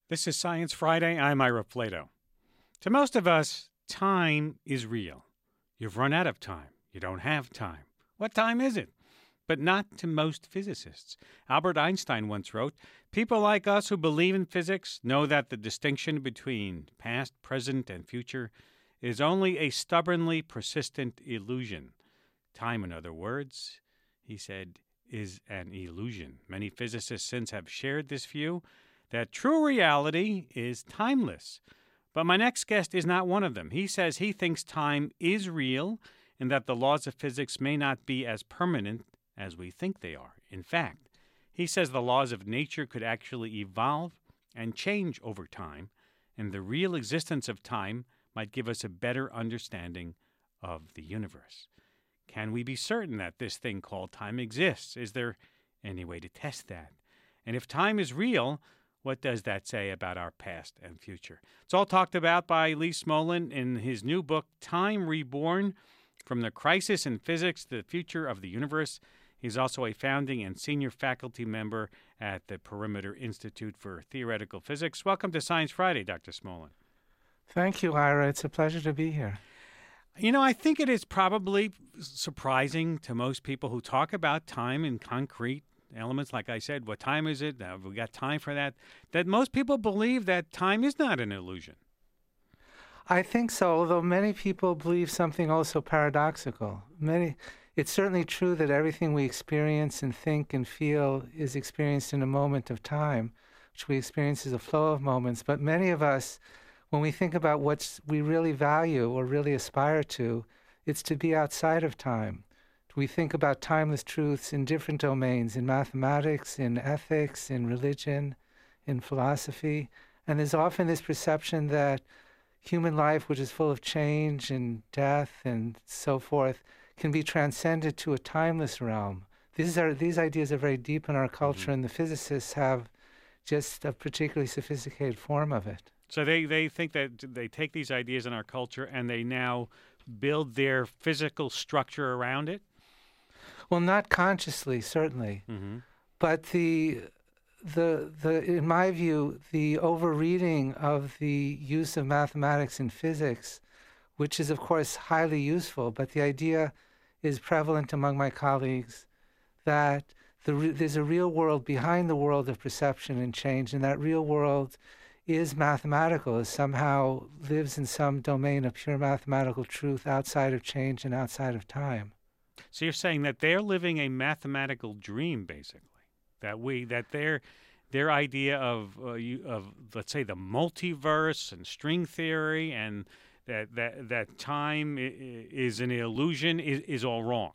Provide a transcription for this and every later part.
This is Science Friday. I'm Ira Flato. To most of us, time is real. You've run out of time. You don't have time. What time is it? But not to most physicists. Albert Einstein once wrote, "People like us who believe in physics know that the distinction between past, present, and future is only a stubbornly persistent illusion. Time, in other words," he said, "is an illusion." Many physicists since have shared this view, that true reality is timeless. But my next guest is not one of them. He says he thinks time is real and that the laws of physics may not be as permanent as we think they are. In fact, he says the laws of nature could actually evolve and change over time, and the real existence of time might give us a better understanding of the universe. Can we be certain that this thing called time exists? Is there any way to test that? And if time is real, what does that say about our past and future? It's all talked about by Lee Smolin in his new book, Time Reborn, From the Crisis in Physics to the Future of the Universe. He's also a founding and senior faculty member at the Perimeter Institute for Theoretical Physics. Welcome to Science Friday, Dr. Smolin. Thank you, Ira. It's a pleasure to be here. You know, I think it is probably surprising to most people who talk about time in concrete elements. Like I said, what time is it? Have we got time for that? That most people believe that time is not an illusion. I think so, although many people believe something also paradoxical. It's certainly true that everything we experience and think and feel is experienced in a moment of time, which we experience as a flow of moments. But many of us, when we think about what we really value or really aspire to, it's to be outside of time. We think about timeless truths in different domains, in mathematics, in ethics, in religion, in philosophy. And there's often this perception that human life, which is full of change and death and so forth, can be transcended to a timeless realm. These ideas are very deep in our culture, and the physicists have just a particularly sophisticated form of it. So they think that they take these ideas in our culture and they now build their physical structure around it? Well, not consciously, certainly, but in my view, the overreading of the use of mathematics in physics, which is of course highly useful, but the idea is prevalent among my colleagues that there's a real world behind the world of perception and change, and that real world is mathematical, is somehow lives in some domain of pure mathematical truth outside of change and outside of time. So you're saying that they're living a mathematical dream, basically, that their idea of let's say the multiverse and string theory and that time is an illusion is all wrong.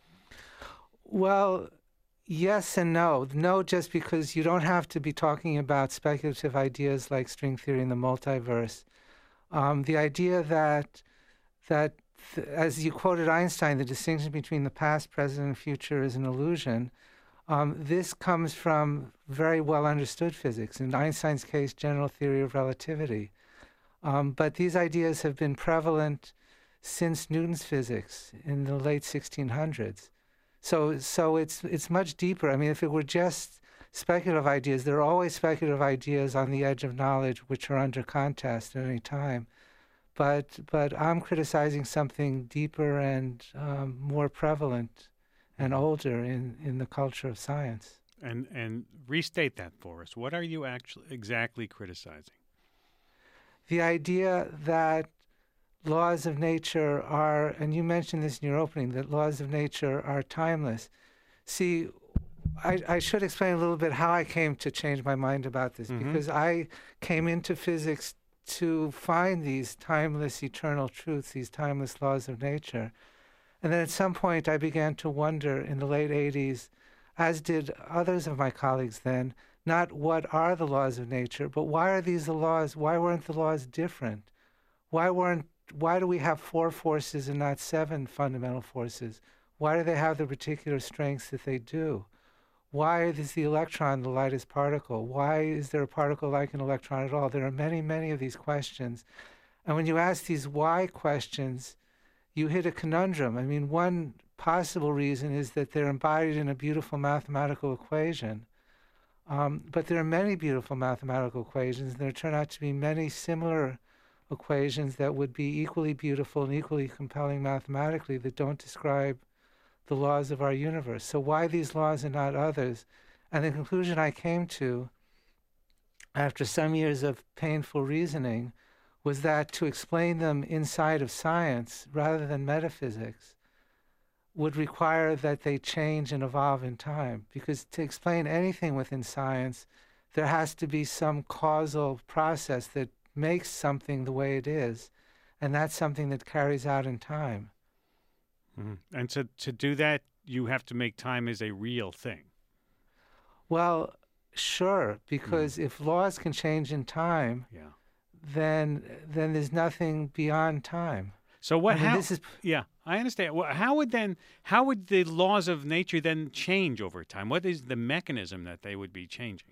Well, yes and no. No, just because you don't have to be talking about speculative ideas like string theory and the multiverse. The idea that as you quoted Einstein, the distinction between the past, present, and future is an illusion. This comes from very well understood physics. In Einstein's case, general theory of relativity. But these ideas have been prevalent since Newton's physics in the late 1600s. So it's much deeper. I mean, if it were just speculative ideas, there are always speculative ideas on the edge of knowledge which are under contest at any time. But I'm criticizing something deeper and more prevalent and older in the culture of science. And restate that for us. What are you actually exactly criticizing? The idea that laws of nature are, and you mentioned this in your opening, that laws of nature are timeless. See, I should explain a little bit how I came to change my mind about this, because I came into physics to find these timeless, eternal truths, these timeless laws of nature. And then at some point I began to wonder in the late 80s, as did others of my colleagues then, not what are the laws of nature, but why are these the laws? Why weren't the laws different? Why do we have 4 forces and not 7 fundamental forces? Why do they have the particular strengths that they do? Why is the electron the lightest particle? Why is there a particle like an electron at all? There are many, many of these questions. And when you ask these why questions, you hit a conundrum. I mean, one possible reason is that they're embodied in a beautiful mathematical equation. But there are many beautiful mathematical equations, and there turn out to be many similar equations that would be equally beautiful and equally compelling mathematically that don't describe the laws of our universe. So why these laws and not others? And the conclusion I came to after some years of painful reasoning was that to explain them inside of science rather than metaphysics would require that they change and evolve in time. Because to explain anything within science, there has to be some causal process that makes something the way it is, and that's something that carries out in time. Mm-hmm. And to do that, you have to make time as a real thing. Well, sure, because if laws can change in time, then there's nothing beyond time. So what? I mean, Yeah, I understand. Well, how would the laws of nature then change over time? What is the mechanism that they would be changing?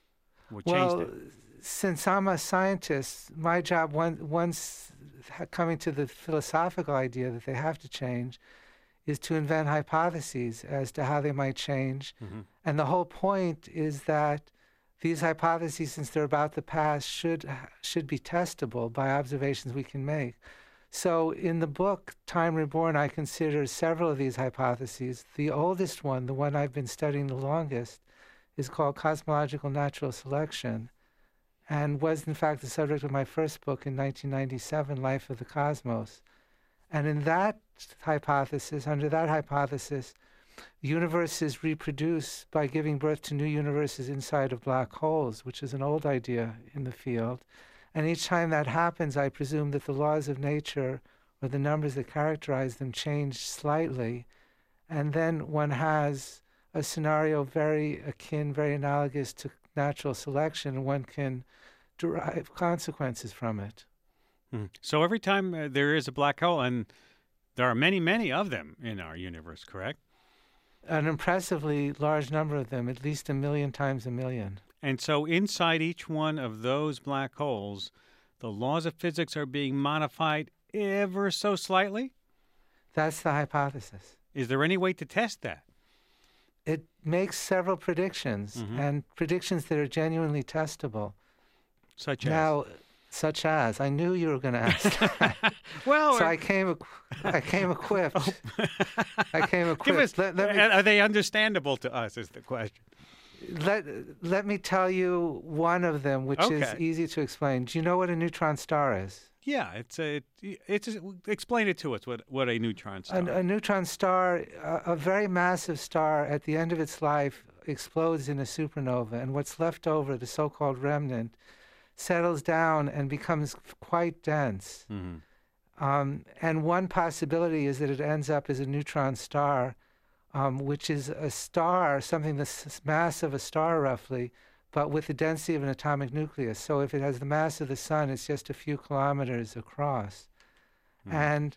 Since I'm a scientist, my job, once coming to the philosophical idea that they have to change, is to invent hypotheses as to how they might change. Mm-hmm. And the whole point is that these hypotheses, since they're about the past, should be testable by observations we can make. So in the book, Time Reborn, I consider several of these hypotheses. The oldest one, the one I've been studying the longest, is called cosmological natural selection, and was in fact the subject of my first book in 1997, Life of the Cosmos. And in that hypothesis, under that hypothesis, universes reproduce by giving birth to new universes inside of black holes, which is an old idea in the field. And each time that happens, I presume that the laws of nature, or the numbers that characterize them, change slightly. And then one has a scenario very akin, very analogous to natural selection, and one can derive consequences from it. So every time there is a black hole, and there are many, many of them in our universe, correct? An impressively large number of them, at least 1 million times 1 million. And so inside each one of those black holes, the laws of physics are being modified ever so slightly? That's the hypothesis. Is there any way to test that? It makes several predictions, and predictions that are genuinely testable. Such as? Now, such as. I knew you were going to ask that. Well, so I came equipped. I came equipped. Are they understandable to us is the question. Let me tell you one of them, which is easy to explain. Do you know what a neutron star is? Yeah, explain it to us, what a neutron star is. A neutron star, a very massive star, at the end of its life, explodes in a supernova, and what's left over, the so-called remnant, settles down and becomes quite dense. And one possibility is that it ends up as a neutron star, which is a star, something the mass of a star roughly, but with the density of an atomic nucleus. So if it has the mass of the sun, it's just a few kilometers across. And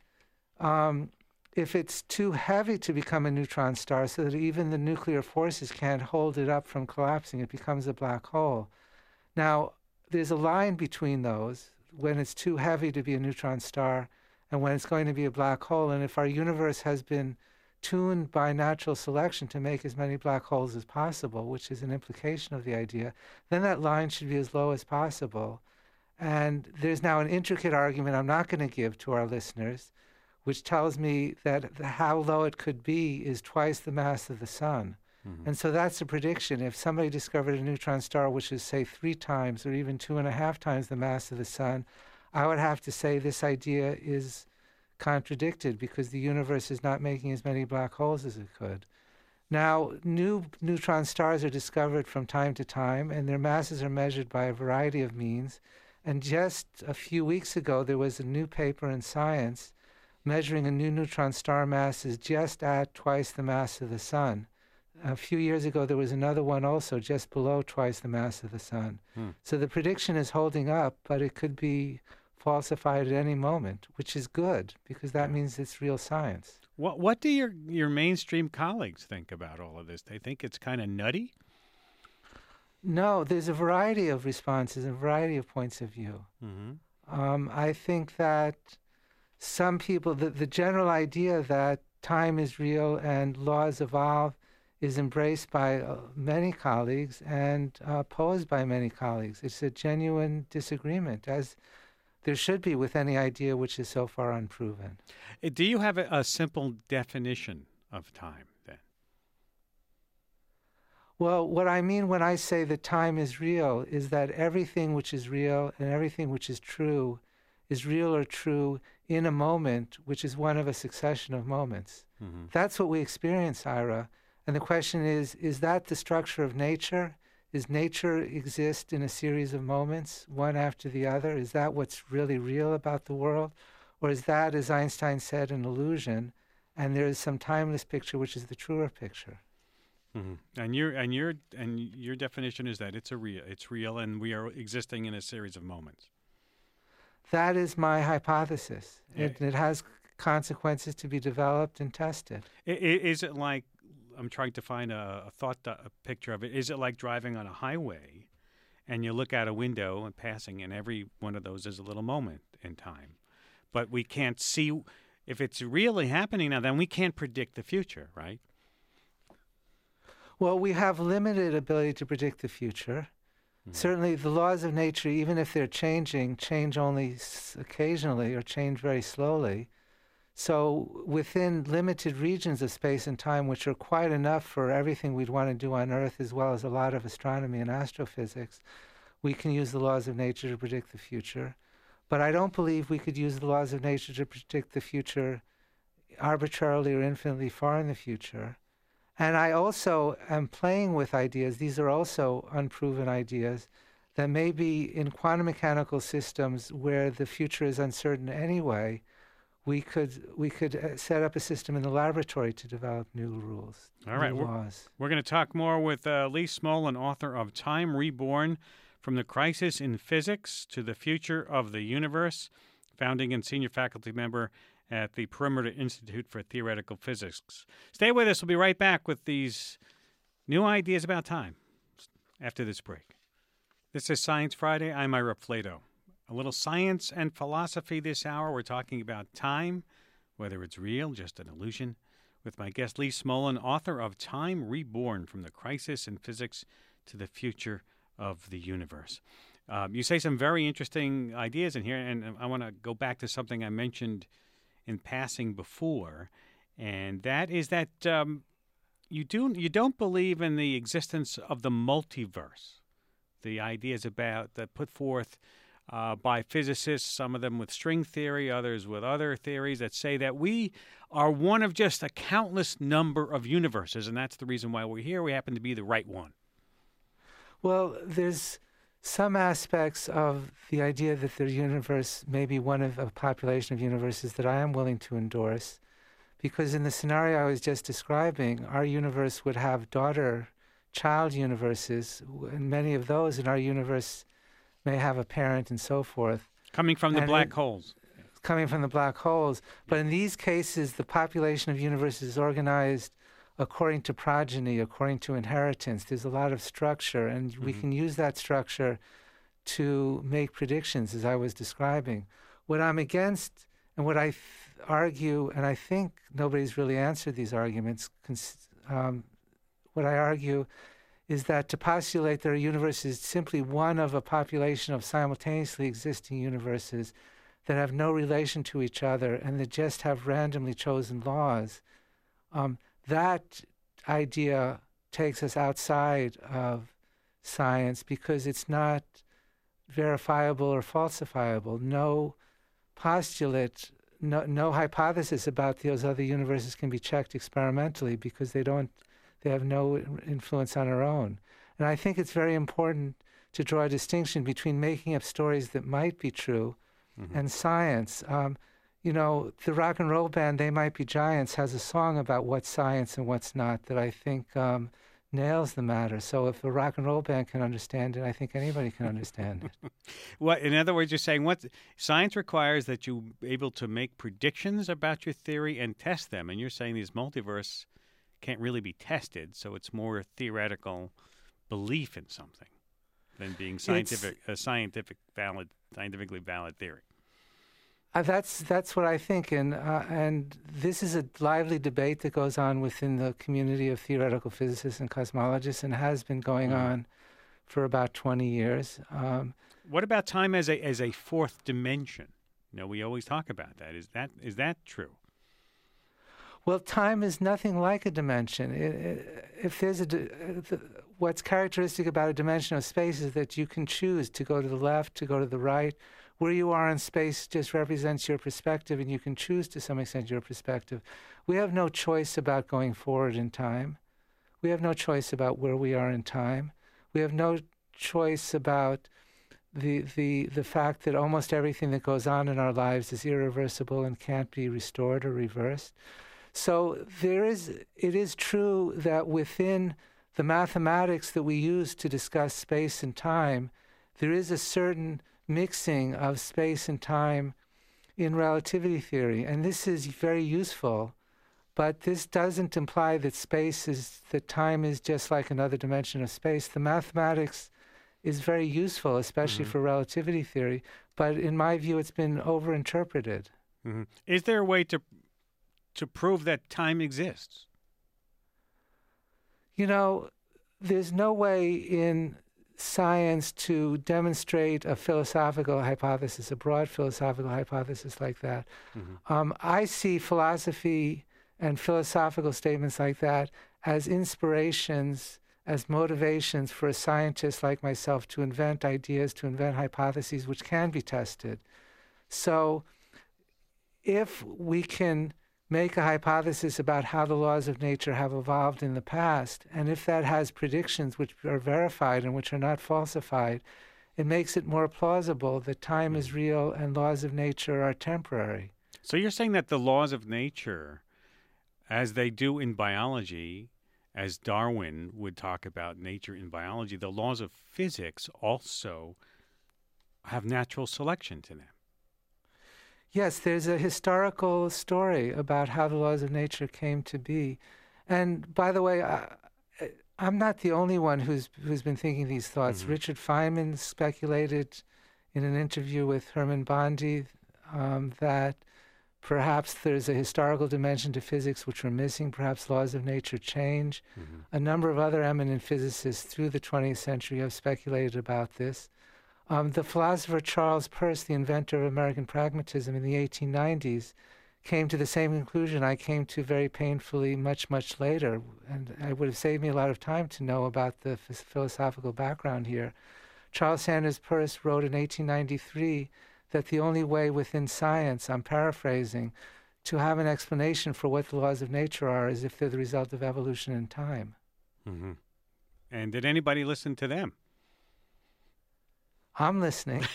if it's too heavy to become a neutron star, so that even the nuclear forces can't hold it up from collapsing, it becomes a black hole. Now, there's a line between those, when it's too heavy to be a neutron star and when it's going to be a black hole. And if our universe has been tuned by natural selection to make as many black holes as possible, which is an implication of the idea, then that line should be as low as possible. And there's now an intricate argument I'm not going to give to our listeners, which tells me that how low it could be is twice the mass of the sun. And so that's a prediction. If somebody discovered a neutron star which is, say, 3 times or even 2.5 times the mass of the sun, I would have to say this idea is contradicted because the universe is not making as many black holes as it could. Now, new neutron stars are discovered from time to time, and their masses are measured by a variety of means. And just a few weeks ago, there was a new paper in Science measuring a new neutron star mass is just at twice the mass of the sun. A few years ago, there was another one also just below twice the mass of the sun. So the prediction is holding up, but it could be falsified at any moment, which is good because that means it's real science. What do your mainstream colleagues think about all of this? They think it's kind of nutty? No, there's a variety of responses, a variety of points of view. I think that some people, the general idea that time is real and laws evolve is embraced by many colleagues and opposed by many colleagues. It's a genuine disagreement, as there should be with any idea which is so far unproven. Do you have a simple definition of time then? Well, what I mean when I say that time is real is that everything which is real and everything which is real or true in a moment, which is one of a succession of moments. Mm-hmm. That's what we experience, Ira. And the question is that the structure of nature? Does nature exist in a series of moments, one after the other? Is that what's really real about the world? Or is that, as Einstein said, an illusion, and there is some timeless picture which is the truer picture? Mm-hmm. And your definition is that it's real, and we are existing in a series of moments. That is my hypothesis. Yeah. It has consequences to be developed and tested. Is it like, I'm trying to find a picture of it. Is it like driving on a highway and you look out a window and passing, and every one of those is a little moment in time? But we can't see if it's really happening now, then we can't predict the future, right? Well, we have limited ability to predict the future. Mm-hmm. Certainly the laws of nature, even if they're changing, change only occasionally or change very slowly. So within limited regions of space and time, which are quite enough for everything we'd want to do on Earth, as well as a lot of astronomy and astrophysics, we can use the laws of nature to predict the future. But I don't believe we could use the laws of nature to predict the future arbitrarily or infinitely far in the future. And I also am playing with ideas, these are also unproven ideas, that maybe in quantum mechanical systems where the future is uncertain anyway, we could set up a system in the laboratory to develop new rules, all right, new laws. We're going to talk more with Lee Smolin, author of Time Reborn, From the Crisis in Physics to the Future of the Universe, founding and senior faculty member at the Perimeter Institute for Theoretical Physics. Stay with us. We'll be right back with these new ideas about time after this break. This is Science Friday. I'm Ira Flato. A little science and philosophy this hour. We're talking about time, whether it's real, just an illusion, with my guest Lee Smolin, author of Time Reborn, From the Crisis in Physics to the Future of the Universe. You say some very interesting ideas in here, and I want to go back to something I mentioned in passing before, and that is that you don't believe in the existence of the multiverse. The ideas about that put forth by physicists, some of them with string theory, others with other theories that say that we are one of just a countless number of universes, and that's the reason why we're here. We happen to be the right one. Well, there's some aspects of the idea that the universe may be one of a population of universes that I am willing to endorse, because in the scenario I was just describing, our universe would have daughter-child universes, and many of those in our universe may have a parent and so forth. Coming from the black holes. Coming from the black holes. But in these cases, the population of universes is organized according to progeny, according to inheritance. There's a lot of structure, and we can use that structure to make predictions, as I was describing. What I'm against, and what I argue, and I think nobody's really answered these arguments, what I argue is that to postulate that our universe is simply one of a population of simultaneously existing universes that have no relation to each other and that just have randomly chosen laws, that idea takes us outside of science because it's not verifiable or falsifiable. No postulate, no hypothesis about those other universes can be checked experimentally because they have no influence on our own. And I think it's very important to draw a distinction between making up stories that might be true and science. The rock and roll band, They Might Be Giants, has a song about what's science and what's not that I think nails the matter. So if a rock and roll band can understand it, I think anybody can understand it. Well, in other words, you're saying what science requires that you be able to make predictions about your theory and test them. And you're saying these multiverse can't really be tested, so it's more theoretical belief in something than being scientifically valid theory. That's what I think, and this is a lively debate that goes on within the community of theoretical physicists and cosmologists, and has been going on for about 20 years. What about time as a fourth dimension? We always talk about that. Is that true? Well, time is nothing like a dimension. If there's what's characteristic about a dimension of space is that you can choose to go to the left, to go to the right. Where you are in space just represents your perspective, and you can choose to some extent your perspective. We have no choice about going forward in time. We have no choice about where we are in time. We have no choice about the fact that almost everything that goes on in our lives is irreversible and can't be restored or reversed. So it is true that within the mathematics that we use to discuss space and time, there is a certain mixing of space and time in relativity theory. And this is very useful, but this doesn't imply that time is just like another dimension of space. The mathematics is very useful, especially for relativity theory, but in my view, it's been overinterpreted. Mm-hmm. Is there a way to prove that time exists? There's no way in science to demonstrate a philosophical hypothesis, a broad philosophical hypothesis like that. I see philosophy and philosophical statements like that as inspirations, as motivations for a scientist like myself to invent ideas, to invent hypotheses which can be tested. So if we can make a hypothesis about how the laws of nature have evolved in the past, and if that has predictions which are verified and which are not falsified, it makes it more plausible that time is real and laws of nature are temporary. So you're saying that the laws of nature, as they do in biology, as Darwin would talk about nature in biology, the laws of physics also have natural selection to them. Yes, there's a historical story about how the laws of nature came to be. And by the way, I'm not the only one who's been thinking these thoughts. Richard Feynman speculated in an interview with Herman Bondi that perhaps there's a historical dimension to physics which we're missing. Perhaps laws of nature change. A number of other eminent physicists through the 20th century have speculated about this. The philosopher Charles Peirce, the inventor of American pragmatism in the 1890s, came to the same conclusion I came to very painfully much, much later. And it would have saved me a lot of time to know about the philosophical background here. Charles Sanders Peirce wrote in 1893 that the only way within science, I'm paraphrasing, to have an explanation for what the laws of nature are is if they're the result of evolution in time. And did anybody listen to them? I'm listening.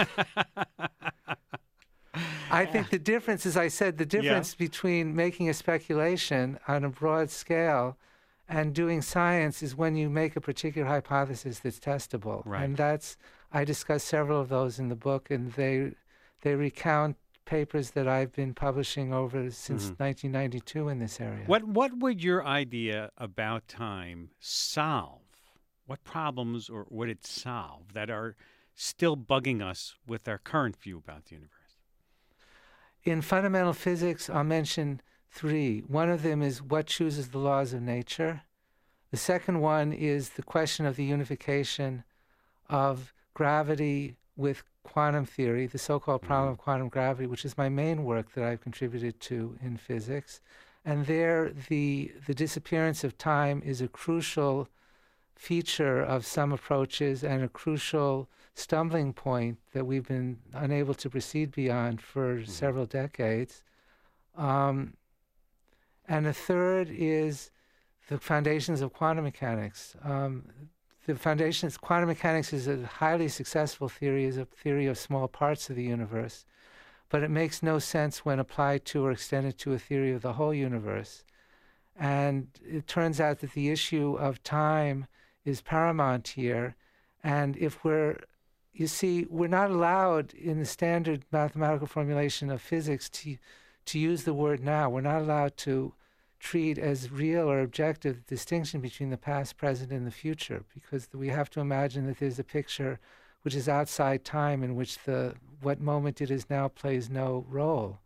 I think the difference, as I said, between making a speculation on a broad scale and doing science is when you make a particular hypothesis that's testable. Right. And I discuss several of those in the book, and they recount papers that I've been publishing since 1992 in this area. What would your idea about time solve? What problems or would it solve that are still bugging us with our current view about the universe? In fundamental physics, I'll mention three. One of them is what chooses the laws of nature. The second one is the question of the unification of gravity with quantum theory, the so-called problem of quantum gravity, which is my main work that I've contributed to in physics. And there, the disappearance of time is a crucial feature of some approaches and a crucial stumbling point that we've been unable to proceed beyond for several decades. And a third is the foundations of quantum mechanics. Quantum mechanics is a highly successful theory, is a theory of small parts of the universe, but it makes no sense when applied to or extended to a theory of the whole universe. And it turns out that the issue of time is paramount here. And we're not allowed in the standard mathematical formulation of physics to use the word now. We're not allowed to treat as real or objective the distinction between the past, present, and the future, because we have to imagine that there's a picture which is outside time in which the what moment it is now plays no role.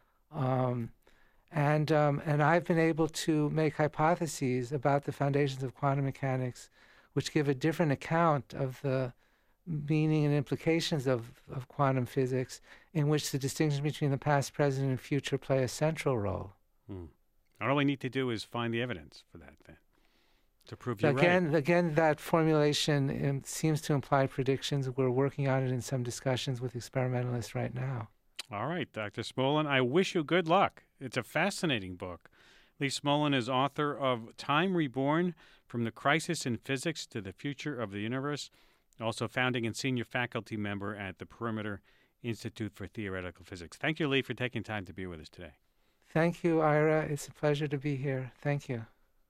And I've been able to make hypotheses about the foundations of quantum mechanics which give a different account of the meaning and implications of quantum physics, in which the distinction between the past, present, and future play a central role. All we need to do is find the evidence for that, then, to prove you're right. Again, that formulation seems to imply predictions. We're working on it in some discussions with experimentalists right now. All right, Dr. Smolin, I wish you good luck. It's a fascinating book. Lee Smolin is author of Time Reborn, From the Crisis in Physics to the Future of the Universe, also founding and senior faculty member at the Perimeter Institute for Theoretical Physics. Thank you, Lee, for taking time to be with us today. Thank you, Ira. It's a pleasure to be here. Thank you.